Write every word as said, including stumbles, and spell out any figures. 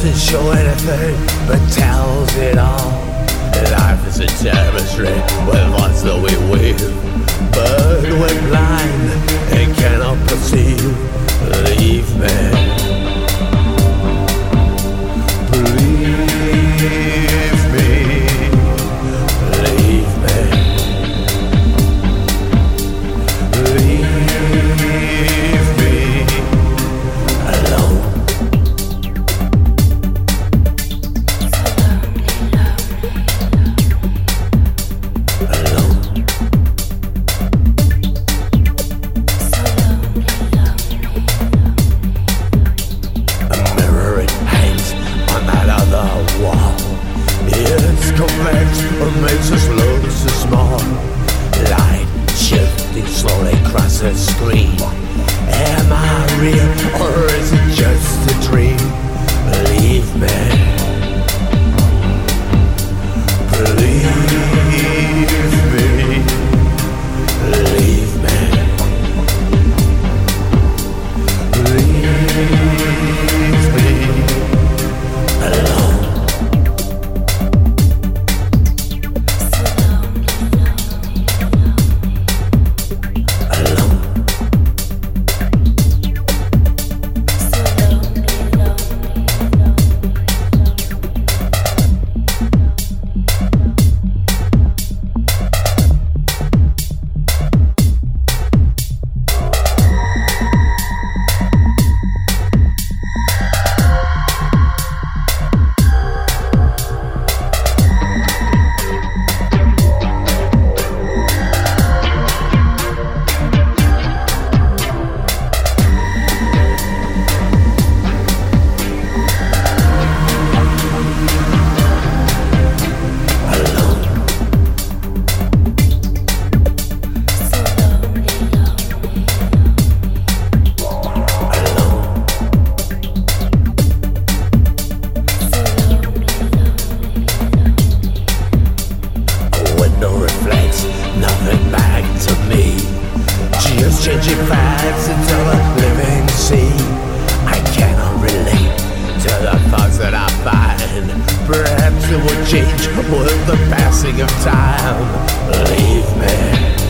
doesn't show anything but tells it all. Life is a tapestry with lots that we weave, but we're blind and cannot perceive. Leave me, leave me, leave me, leave me alone. Makes us look so small. Light shifting slowly across the screen. Am I real or is it just a dream? Leave me, leave me, leave me, leave me alone. Nothing back to me, just changing facts into a living sea. I cannot relate to the thoughts that I find. Perhaps it will change with the passing of time. Leave me.